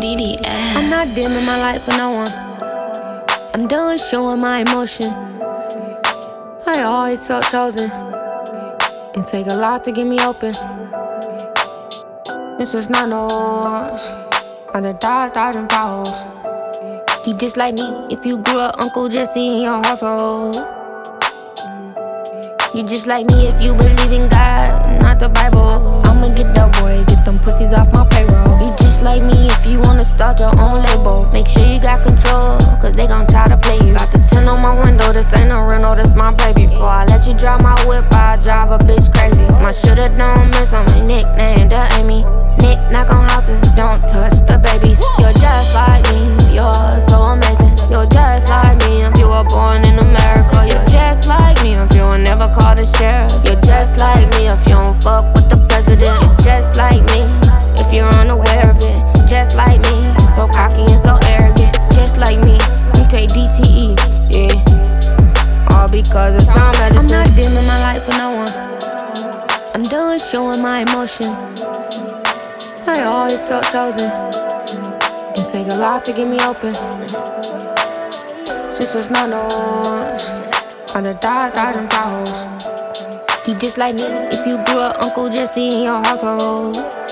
CDS. I'm not dimming my light for no one. I'm done showing my emotion. I always felt chosen. It take a lot to get me open. This is not no on the dodging potholes. You just like me if you grew up Uncle Jesse in your household. You just like me if you believe in God, not the Bible. I'ma get that boy, get them pussies off my payroll. You just like me if you wanna start your own label. Make sure you got control, cause they gon' try to play you. Got the 10 on my window, this ain't a rental, this my baby. Before I let you drive my whip, I drive a bitch crazy. My shooter don't miss on my nickname, the Amy. Nick knock on houses, don't touch the babies. You're just like me, you're so amazing. You're just like me if you were born in America. You're just like me if you were never called a sheriff. You're just like me if you don't fuck with the president. You're just like me if you're unaware of it. Just like me, you're so cocky and so arrogant. Just like me, you pay DTE, yeah. All because of Tom Edison. I'm not dimming my light for no one. I'm done showing my emotion. I always felt chosen. It take a lot to get me open. This was not no on the dodging potholes. You just like me if you grew up Uncle Jesse in your household.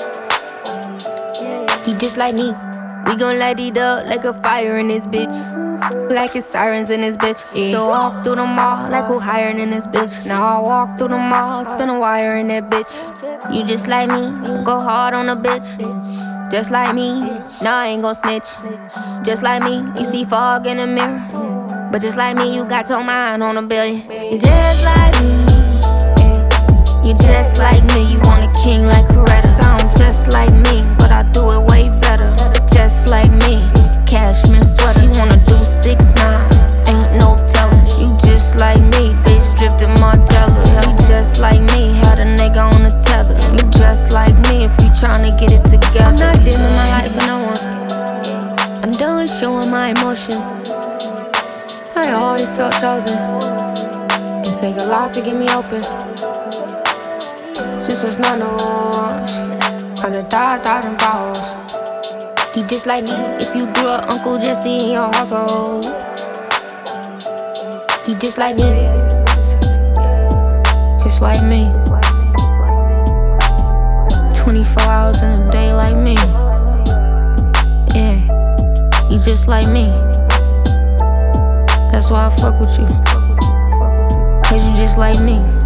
You just like me. We gon' light it up like a fire in this bitch. Like it's sirens in this bitch. Still walk through the mall like who hiring in this bitch. Now I walk through the mall, spin a wire in that bitch. You just like me, go hard on a bitch. Just like me, nah I ain't gon' snitch. Just like me, you see fog in the mirror. But just like me, you got your mind on $1 billion. You just like me, yeah. You just like me, you want a king like Coretta. Sound just like me, but I do it way better. Just like me, cashmere sweater. You wanna do 6ix9ine, ain't no telling. You just like me, bitch stripped in Margiela. You just like me, had a nigga on the tether. You just like me if you tryna get it together. I'm not dimming my light for no one. I'm done showing my emotion. I always felt chosen. It take a lot to get me open. This was not no on the dodging potholes. You just like me if you grew up Uncle Jesse in your household. You just like me. Just like me. 24 hours in a day like me. Yeah. You just like me. That's why I fuck with you. Cause you just like me.